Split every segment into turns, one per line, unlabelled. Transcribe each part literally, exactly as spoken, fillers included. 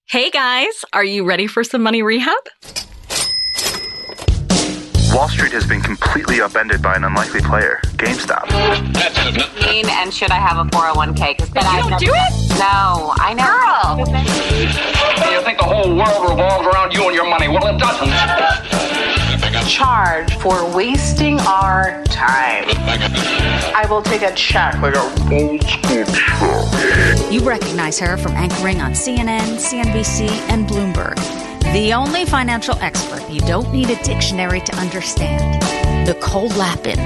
Hey guys, are you ready for some money rehab?
Wall Street has been completely upended by an unlikely player, GameStop.
Mean, and should I have a four oh one k? Because
you
I
don't do it?
No, I know.
Girl! You think the whole world revolves around you and your money? Well, it doesn't.
Charge for wasting our time. I will take a check like a old school check.
You recognize her from anchoring on C N N, C N B C, and Bloomberg. The only financial expert you don't need a dictionary to understand. Nicole Lapin.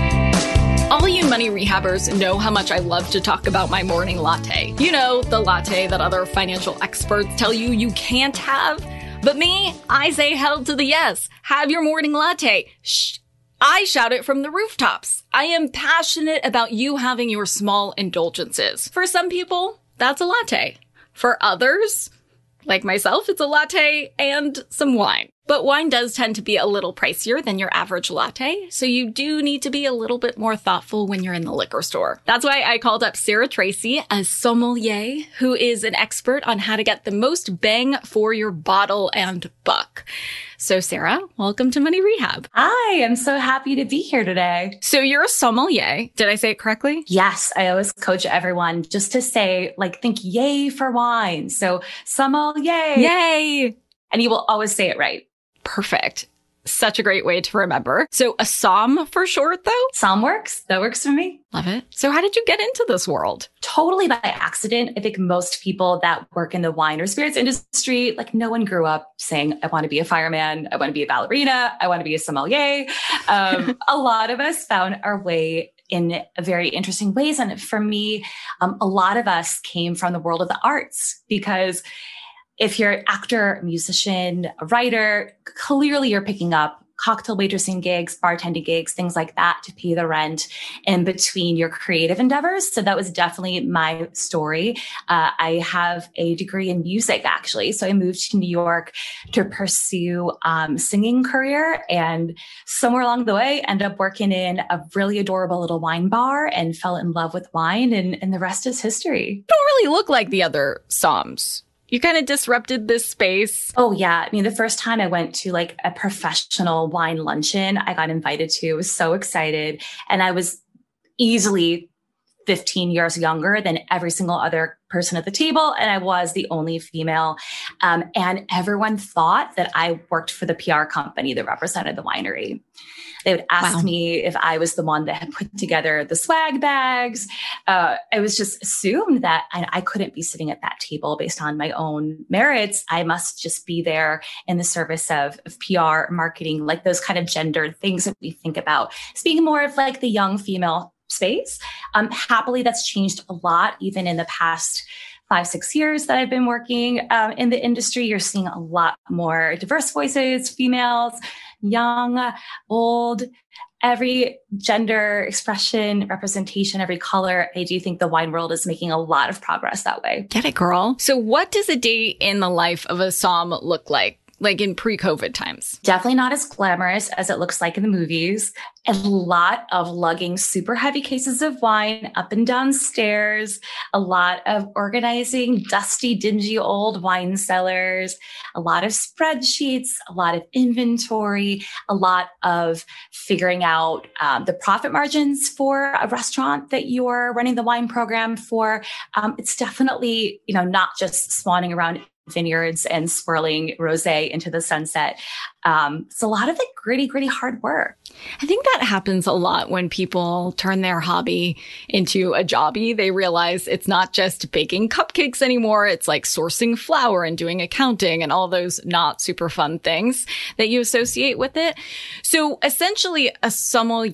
All you money rehabbers know how much I love to talk about my morning latte. You know, the latte that other financial experts tell you you can't have. But me, I say hell to the yes. Have your morning latte. Shh. I shout it from the rooftops. I am passionate about you having your small indulgences. For some people, that's a latte. For others, like myself, it's a latte and some wine. But wine does tend to be a little pricier than your average latte, so you do need to be a little bit more thoughtful when you're in the liquor store. That's why I called up Sarah Tracy, a sommelier, who is an expert on how to get the most bang for your bottle and buck. So Sarah, welcome to Money Rehab.
Hi, I'm so happy to be here today.
So you're a sommelier. Did I say it correctly?
Yes, I always coach everyone just to say, like, think yay for wine. So sommelier.
Yay.
And you will always say it right.
Perfect. Such a great way to remember. So a somm for short, though?
Somm works. That works for me.
Love it. So how did you get into this world?
Totally by accident. I think most people that work in the wine or spirits industry, like no one grew up saying, I want to be a fireman. I want to be a ballerina. I want to be a sommelier. Um, a lot of us found our way in very interesting ways. And for me, um, a lot of us came from the world of the arts because if you're an actor, a musician, a writer, clearly you're picking up cocktail waitressing gigs, bartending gigs, things like that to pay the rent in between your creative endeavors. So that was definitely my story. Uh, I have a degree in music, actually. So I moved to New York to pursue um, singing career, and somewhere along the way, ended up working in a really adorable little wine bar and fell in love with wine, and, and the rest is history.
You don't really look like the other somms. You kind of disrupted this space.
Oh, yeah. I mean, the first time I went to like a professional wine luncheon, I got invited to, I was so excited. And I was easily fifteen years younger than every single other person at the table. And I was the only female. Um, and everyone thought that I worked for the P R company that represented the winery. They would ask wow. me if I was the one that had put together the swag bags. Uh, it was just assumed that I, I couldn't be sitting at that table based on my own merits. I must just be there in the service of, of P R, marketing, like those kind of gendered things that we think about. Speaking more of like the young female space. Um, happily, that's changed a lot, even in the past five, six years that I've been working um, in the industry. You're seeing a lot more diverse voices, females, young, old, every gender expression, representation, every color. I do think the wine world is making a lot of progress that way.
Get it, girl. So what does a day in the life of a somm look like? Like in pre-COVID times?
Definitely not as glamorous as it looks like in the movies. A lot of lugging super heavy cases of wine up and down stairs. A lot of organizing dusty, dingy old wine cellars. A lot of spreadsheets. A lot of inventory. A lot of figuring out um, the profit margins for a restaurant that you're running the wine program for. Um, it's definitely, you know, not just swanning around vineyards and swirling rosé into the sunset. Um, it's a lot of like gritty, gritty hard work.
I think that happens a lot when people turn their hobby into a jobby. They realize it's not just baking cupcakes anymore. It's like sourcing flour and doing accounting and all those not super fun things that you associate with it. So essentially a sommelier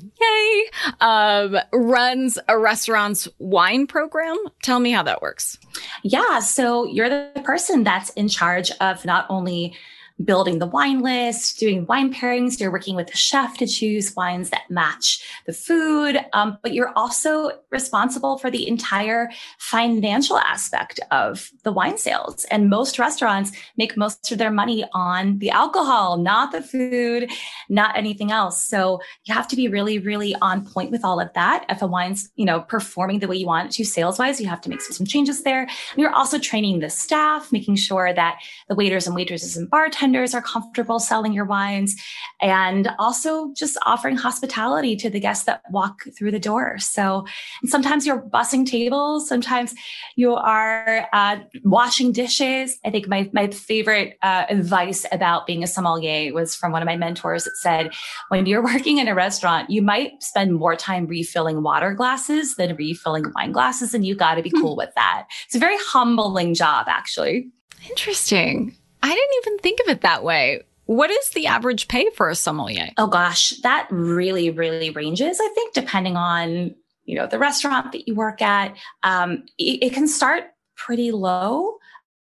um, runs a restaurant's wine program. Tell me how that works.
Yeah. So you're the person that's in charge of not only building the wine list, doing wine pairings. You're working with a chef to choose wines that match the food. Um, but you're also responsible for the entire financial aspect of the wine sales. And most restaurants make most of their money on the alcohol, not the food, not anything else. So you have to be really, really on point with all of that. If a wine's, you know, performing the way you want it to sales wise, you have to make some, some changes there. And you're also training the staff, making sure that the waiters and waitresses and bartenders are comfortable selling your wines, and also just offering hospitality to the guests that walk through the door. So and sometimes you're bussing tables. Sometimes you are uh, washing dishes. I think my, my favorite uh, advice about being a sommelier was from one of my mentors that said, when you're working in a restaurant, you might spend more time refilling water glasses than refilling wine glasses. And you got to be cool with that. It's a very humbling job, actually.
Interesting. I didn't even think of it that way. What is the average pay for a sommelier?
Oh gosh, that really, really ranges. I think depending on, you know, the restaurant that you work at, um, it, it can start pretty low.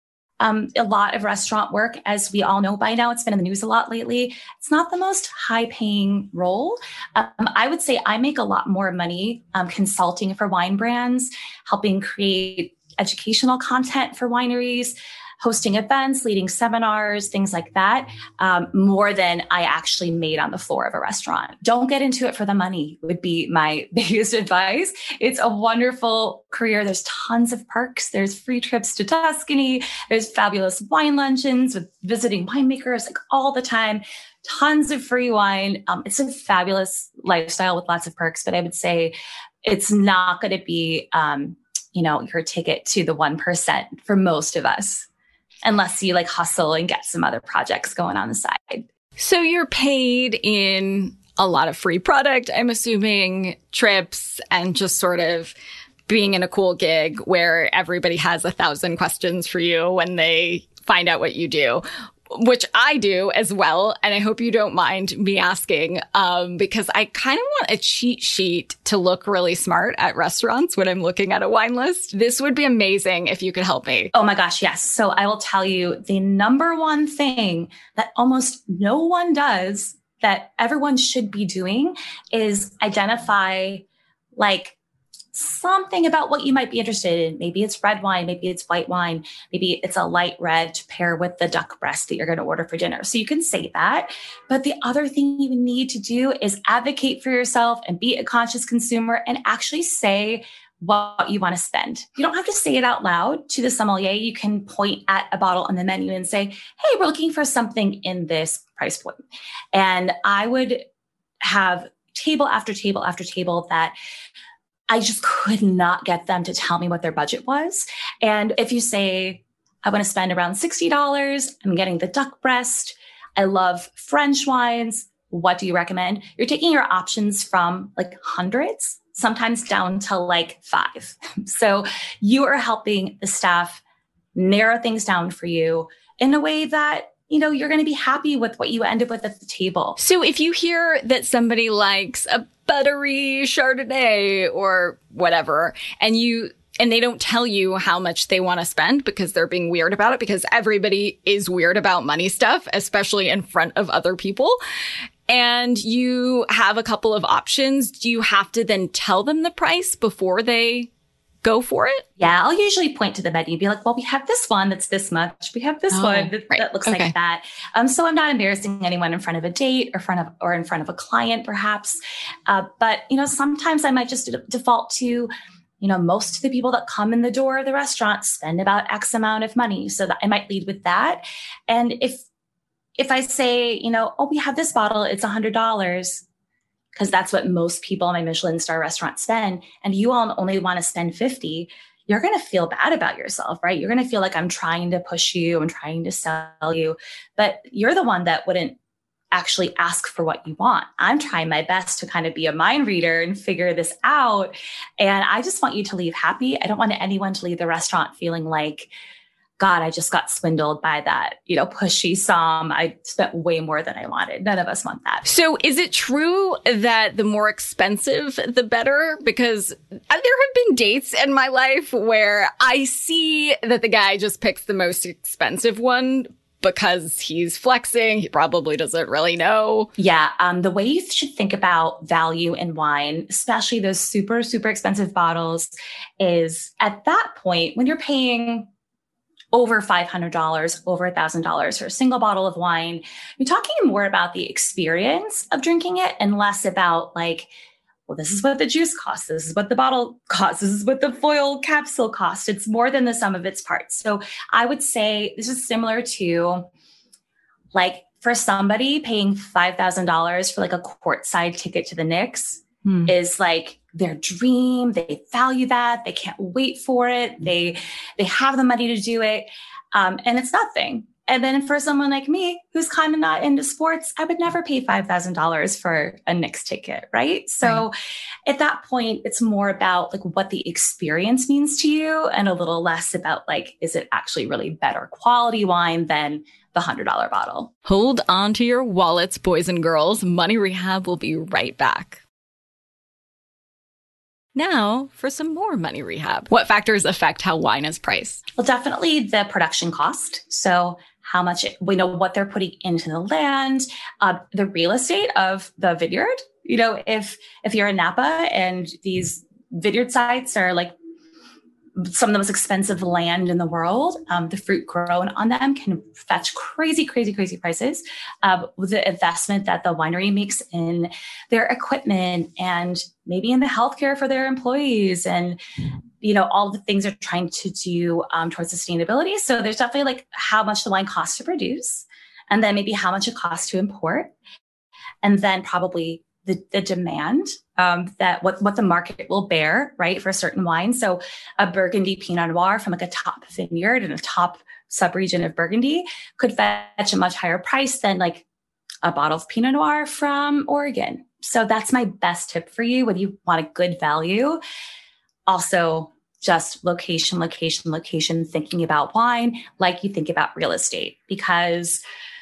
Um, a lot of restaurant work, as we all know by now, it's been in the news a lot lately. It's not the most high paying role. Um, I would say I make a lot more money um, consulting for wine brands, helping create educational content for wineries, hosting events, leading seminars, things like that, um, more than I actually made on the floor of a restaurant. Don't get into it for the money would be my biggest advice. It's a wonderful career. There's tons of perks. There's free trips to Tuscany. There's fabulous wine luncheons with visiting winemakers like all the time. Tons of free wine. Um, it's a fabulous lifestyle with lots of perks, but I would say it's not going to be, um, you know, your ticket to the one percent for most of us, unless you like hustle and get some other projects going on the side.
So you're paid in a lot of free product, I'm assuming, trips, and just sort of being in a cool gig where everybody has a thousand questions for you when they find out what you do, which I do as well. And I hope you don't mind me asking, um, because I kind of want a cheat sheet to look really smart at restaurants when I'm looking at a wine list. This would be amazing if you could help me.
Oh my gosh, yes. So I will tell you the number one thing that almost no one does that everyone should be doing is identify like something about what you might be interested in. Maybe it's red wine, maybe it's white wine, maybe it's a light red to pair with the duck breast that you're going to order for dinner. So you can say that. But the other thing you need to do is advocate for yourself and be a conscious consumer and actually say what you want to spend. You don't have to say it out loud to the sommelier. You can point at a bottle on the menu and say, hey, we're looking for something in this price point. And I would have table after table after table that I just could not get them to tell me what their budget was. And if you say, I want to spend around sixty dollars, I'm getting the duck breast, I love French wines, what do you recommend? You're taking your options from like hundreds, sometimes down to like five. So you are helping the staff narrow things down for you in a way that, you know, you're going to be happy with what you end up with at the table.
So if you hear that somebody likes a buttery Chardonnay or whatever, and you and they don't tell you how much they want to spend because they're being weird about it, because everybody is weird about money stuff, especially in front of other people, and you have a couple of options, do you have to then tell them the price before they go for it?
Yeah, I'll usually point to the menu and be like, well, we have this one that's this much. We have this
oh,
one that,
right.
that looks
okay.
like that. Um, so I'm not embarrassing anyone in front of a date or front of or in front of a client, perhaps. Uh, but, you know, sometimes I might just d- default to, you know, most of the people that come in the door of the restaurant spend about X amount of money. So that I might lead with that. And if if I say, you know, oh, we have this bottle, it's one hundred dollars. Because that's what most people in my Michelin star restaurant spend, and you all only want to spend fifty, you're going to feel bad about yourself, right? You're going to feel like I'm trying to push you, I'm trying to sell you, but you're the one that wouldn't actually ask for what you want. I'm trying my best to kind of be a mind reader and figure this out. And I just want you to leave happy. I don't want anyone to leave the restaurant feeling like, God, I just got swindled by that, you know, pushy somm. I spent way more than I wanted. None of us want that.
So is it true that the more expensive, the better? Because there have been dates in my life where I see that the guy just picks the most expensive one because he's flexing. He probably doesn't really know.
Yeah. Um, the way you should think about value in wine, especially those super, super expensive bottles, is at that point when you're paying over five hundred dollars, over one thousand dollars for a single bottle of wine, you're talking more about the experience of drinking it and less about like, well, this is what the juice costs. This is what the bottle costs. This is what the foil capsule costs. It's more than the sum of its parts. So I would say this is similar to like for somebody paying five thousand dollars for like a courtside ticket to the Knicks hmm. is like their dream. They value that. They can't wait for it. They, they have the money to do it. Um, and it's nothing. And then for someone like me, who's kind of not into sports, I would never pay five thousand dollars for a Knicks ticket, right? So right. At that point, it's more about like what the experience means to you and a little less about like, is it actually really better quality wine than the one hundred dollars bottle?
Hold on to your wallets, boys and girls. Money Rehab will be right back. Now for some more Money Rehab. What factors affect how wine is priced?
Well, definitely the production cost. So how much, it, we know what they're putting into the land, uh, the real estate of the vineyard. You know, if, if you're in Napa and these vineyard sites are like some of the most expensive land in the world, um, the fruit grown on them can fetch crazy, crazy, crazy prices. Uh, the investment that the winery makes in their equipment and maybe in the healthcare for their employees and, you know, all the things they're trying to do um, towards sustainability. So there's definitely like how much the wine costs to produce and then maybe how much it costs to import. And then probably the, the demand um, that what, what the market will bear, right, for a certain wine. So a Burgundy Pinot Noir from like a top vineyard in a top subregion of Burgundy could fetch a much higher price than like a bottle of Pinot Noir from Oregon. So that's my best tip for you when you want a good value. Also, just location, location, location, thinking about wine like you think about real estate, because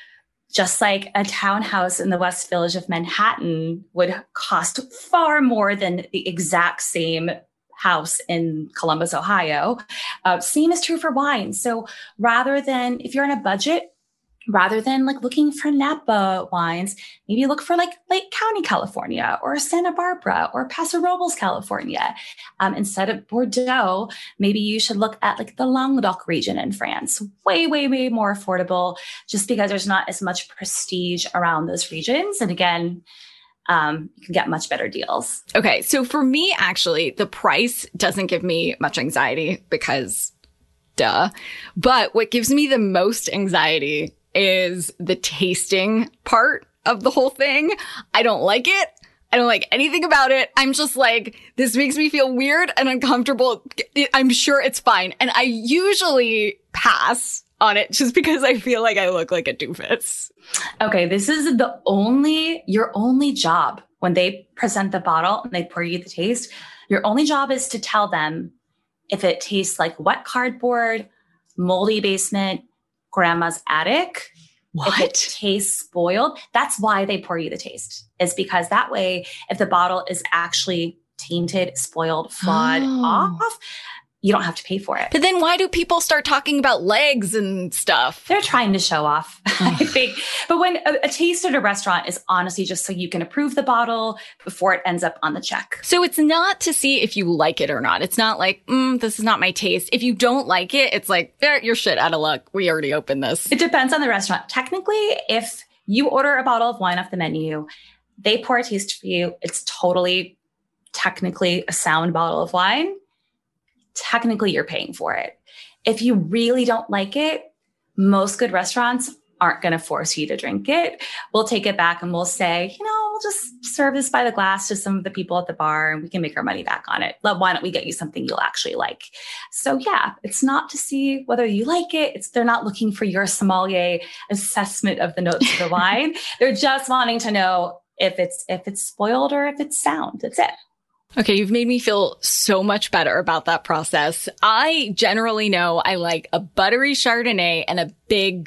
just like a townhouse in the West Village of Manhattan would cost far more than the exact same house in Columbus, Ohio. Uh, same is true for wine. So rather than, if you're on a budget, rather than like looking for Napa wines, maybe look for like Lake County, California, or Santa Barbara, or Paso Robles, California. Um, instead of Bordeaux, maybe you should look at like the Languedoc region in France. Way, way, way more affordable, just because there's not as much prestige around those regions. And again, um, you can get much better deals.
Okay, so for me, actually, the price doesn't give me much anxiety because, duh. But what gives me the most anxiety is the tasting part of the whole thing. I don't like it. I don't like anything about it. I'm just like, this makes me feel weird and uncomfortable. I'm sure it's fine. And I usually pass on it just because I feel like I look like a doofus.
Okay, this is the only, your only job when they present the bottle and they pour you the taste. Your only job is to tell them if it tastes like wet cardboard, moldy basement, grandma's attic. What? If it tastes spoiled, that's why they pour you the taste, is because that way, if the bottle is actually tainted, spoiled, flawed, oh. off, you don't have to pay for it.
But then why do people start talking about legs and stuff?
They're trying to show off, I think. But when a, a taste at a restaurant is honestly just so you can approve the bottle before it ends up on the check.
So it's not to see if you like it or not. It's not like, mm, this is not my taste. If you don't like it, it's like, you're shit out of luck. We already opened this.
It depends on the restaurant. Technically, if you order a bottle of wine off the menu, they pour a taste for you. It's totally, technically a sound bottle of wine. Technically, you're paying for it. If you really don't like it, most good restaurants aren't going to force you to drink it. We'll take it back and we'll say, you know, we'll just serve this by the glass to some of the people at the bar and we can make our money back on it. But why don't we get you something you'll actually like? So yeah, it's not to see whether you like it. It's they're not looking for your sommelier assessment of the notes of the wine. They're just wanting to know if it's if it's spoiled or if it's sound. That's it.
Okay, you've made me feel so much better about that process. I generally know I like a buttery Chardonnay and a big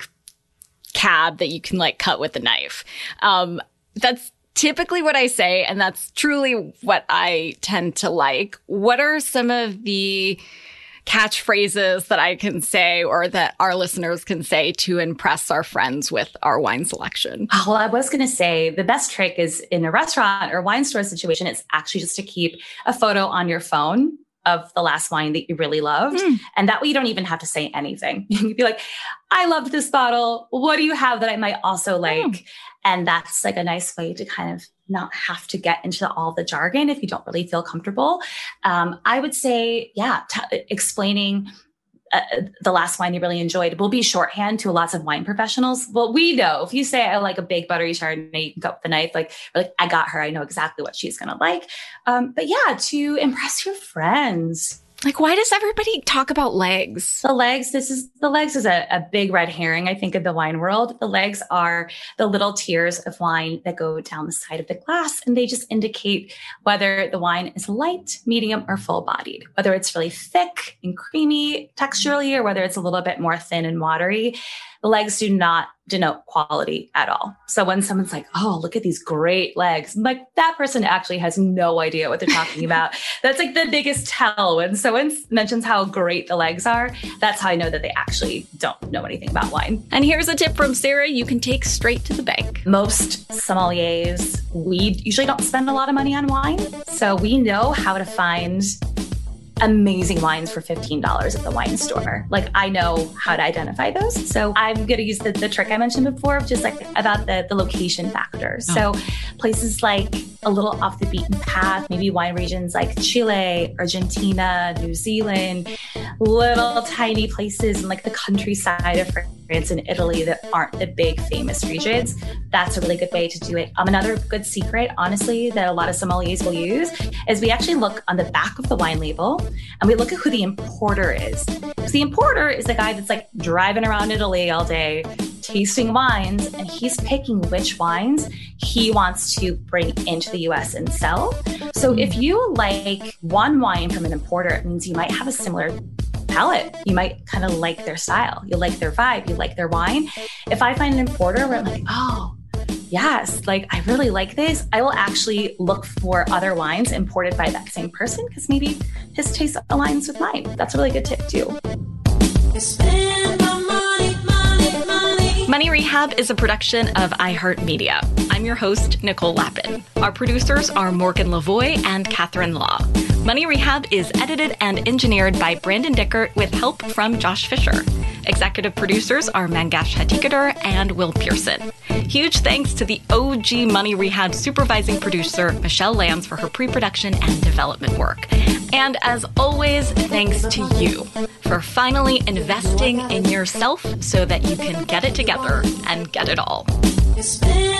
cab that you can like cut with a knife. Um, that's typically what I say, and that's truly what I tend to like. What are some of the catchphrases that I can say or that our listeners can say to impress our friends with our wine selection?
Oh, well, I was going to say the best trick is in a restaurant or wine store situation, it's actually just to keep a photo on your phone of the last wine that you really loved. Mm. And that way you don't even have to say anything. You can be like, I loved this bottle. What do you have that I might also like? Mm. And that's like a nice way to kind of not have to get into all the jargon if you don't really feel comfortable. Um, I would say, yeah, t- explaining uh, the last wine you really enjoyed will be shorthand to lots of wine professionals. Well, we know if you say I like a big buttery Chardonnay, you can go with the knife, like, like I got her. I know exactly what she's going to like. Um, but yeah, to impress your friends.
Like, why does everybody talk about legs?
The legs, this is, the legs is a, a big red herring, I think, in the wine world. The legs are the little tiers of wine that go down the side of the glass, and they just indicate whether the wine is light, medium, or full-bodied, whether it's really thick and creamy texturally, or whether it's a little bit more thin and watery. The legs do not denote quality at all. So when someone's like, oh, look at these great legs, I'm like, that person actually has no idea what they're talking about. That's like the biggest tell. When someone mentions how great the legs are, that's how I know that they actually don't know anything about wine.
And here's a tip from Sarah you can take straight to the bank.
Most sommeliers, we usually don't spend a lot of money on wine. So we know how to find amazing wines for fifteen dollars at the wine store. Like, I know how to identify those. So I'm going to use the, the trick I mentioned before, just like about the, the location factor. Oh. So places like a little off the beaten path, maybe wine regions like Chile, Argentina, New Zealand, little tiny places in like the countryside of France and Italy that aren't the big famous regions. That's a really good way to do it. Um, another good secret, honestly, that a lot of sommeliers will use is we actually look on the back of the wine label and we look at who the importer is. Because the importer is the guy that's like driving around Italy all day, tasting wines, and he's picking which wines he wants to bring into the U S and sell. So if you like one wine from an importer, it means you might have a similar palate. You might kind of like their style. You like their vibe. You like their wine. If I find an importer where I'm like, oh, yes, like I really like this, I will actually look for other wines imported by that same person because maybe his taste aligns with mine. That's a really good tip too.
Money Rehab is a production of iHeartMedia. I'm your host, Nicole Lappin. Our producers are Morgan Lavoie and Catherine Law. Money Rehab is edited and engineered by Brandon Dickert with help from Josh Fisher. Executive producers are Mangesh Hattikudur and Will Pearson. Huge thanks to the O G Money Rehab supervising producer, Michelle Lambs, for her pre-production and development work. And as always, thanks to you for finally investing in yourself so that you can get it together and get it all.